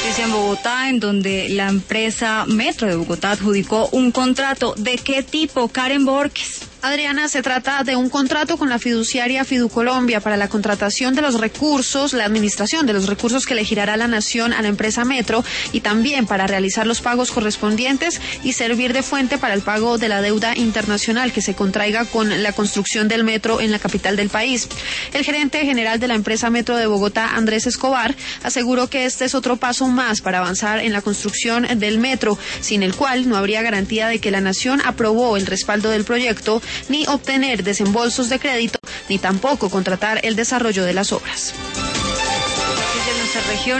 Noticia en Bogotá, en donde la empresa Metro de Bogotá adjudicó un contrato. ¿De qué tipo, Karen Borges? Adriana, se trata de un contrato con la fiduciaria Fiducolombia para la contratación de los recursos, la administración de los recursos que le girará la nación a la empresa Metro y también para realizar los pagos correspondientes y servir de fuente para el pago de la deuda internacional que se contraiga con la construcción del metro en la capital del país. El gerente general de la empresa Metro de Bogotá, Andrés Escobar, aseguró que este es otro paso más para avanzar en la construcción del metro, sin el cual no habría garantía de que la nación aprobó el respaldo del proyecto, ni obtener desembolsos de crédito, ni tampoco contratar el desarrollo de las obras. Desde nuestra región